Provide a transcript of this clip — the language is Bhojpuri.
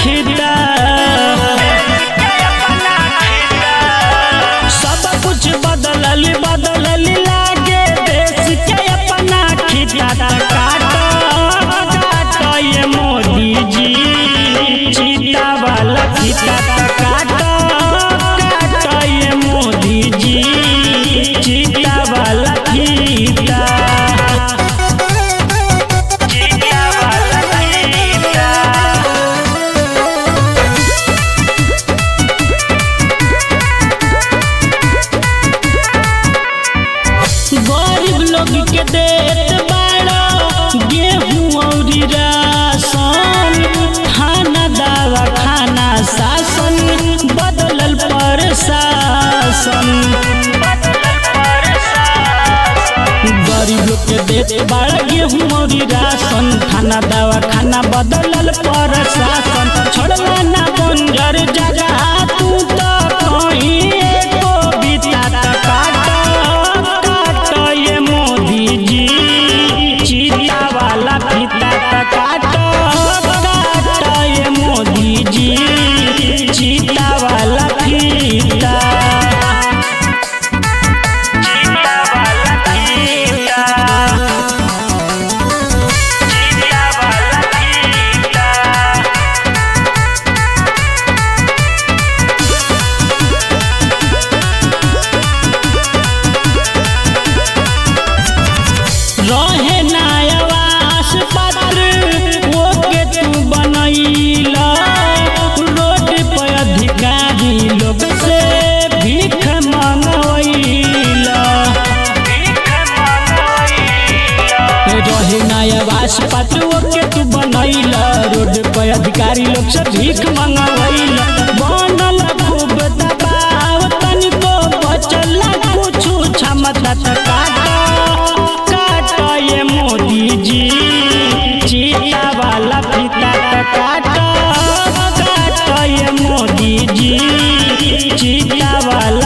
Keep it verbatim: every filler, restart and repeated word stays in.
खिदा सब कुछ बदलल बदलल लागे देश के अपना खिदा काट काट ये मोदी जी चीता वाला खिदा काट काट ये मोदी जी चीता वाला खिदा गरीब लोग के देत बाड़ो गेहूं और राशन खाना दवा खाना शासन बदलल प्रशासन गरीब लोग के देत बाड़ो गेहूं और राशन खाना दवा खाना बदलल प्रशासन छोड़ला ना बंजर जगह तू तो कहीं एको बिता काट ये मोदी जी चीता वाला फीता काट काट ये मोदी जी चीता वाला फीता चीता वाला फीता चीता वाला फीता रहे नायवास पत्र वो के तू बनैला रोड पे अधिकारी लोग से भीख मंगवैला रहे नायवास पत्र वो के तू बनैला रोड पे अधिकारी लोग से भीख मंगवैला बनल खूब दबाव तनिको बचल कुछ क्षमता काट ये मोदी जी चीता वाला फीता काट काट ये मोदी जी चीता वाला